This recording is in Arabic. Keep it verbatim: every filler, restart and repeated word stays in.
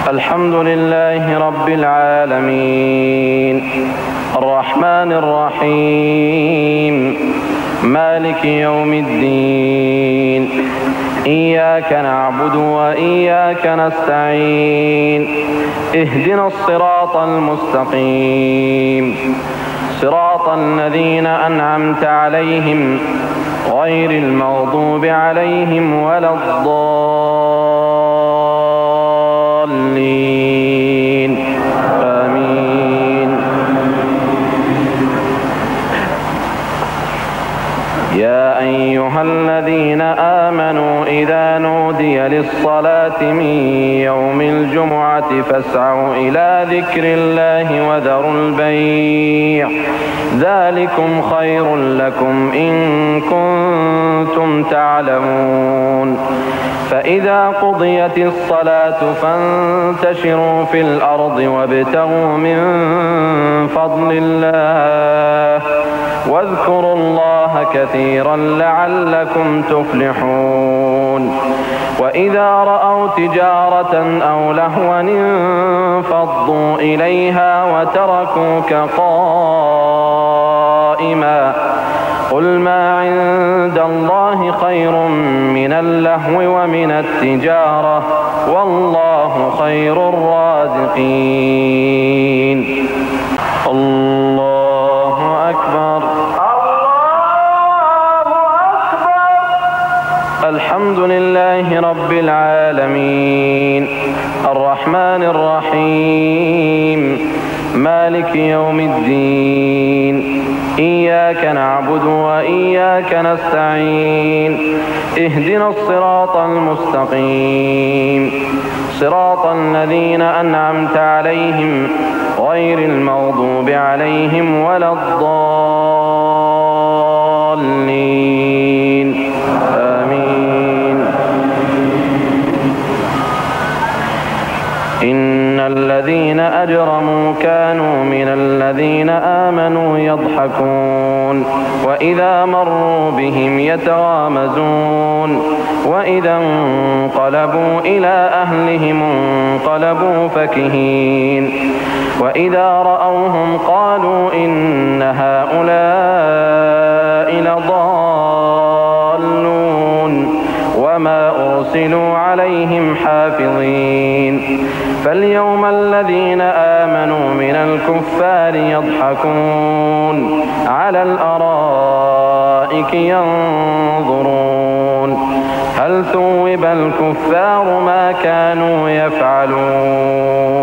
الحمد لله رب العالمين الرحمن الرحيم مالك يوم الدين إياك نعبد وإياك نستعين اهدنا الصراط المستقيم صراط الذين أنعمت عليهم غير المغضوب عليهم ولا الضالين آمين. يا أيها الذين آمنوا إذا نودي للصلاة من يوم الجمعة فاسعوا إلى ذكر الله وذروا البيع ذلكم خير لكم إن كنتم تعلمون. فإذا قضيت الصلاة فانتشروا في الأرض وابتغوا من فضل الله واذكروا الله كثيرا لعلكم تفلحون. وإذا رأوا تجارة أو لهوا انفضوا إليها وتركوك قائما قل ما عند الله خير من اللهو ومن التجارة والله خير الرازقين. الله أكبر الحمد لله رب العالمين الرحمن الرحيم مالك يوم الدين إياك نعبد وإياك نستعين اهدنا الصراط المستقيم صراط الذين أنعمت عليهم غير المغضوب عليهم ولا الضالين آمين. إن الذين أجرموا كانوا من الذين آمنوا يضحكون وإذا مروا بهم يتغامزون وإذا انقلبوا إلى أهلهم انقلبوا فكهين وإذا رأوهم قالوا إن هؤلاء لضالون وما أرسلوا عليهم حافظين. فاليوم الذين آمنوا من الكفار يضحكون على الأرائك ينظرون هل ثوب الكفار ما كانوا يفعلون.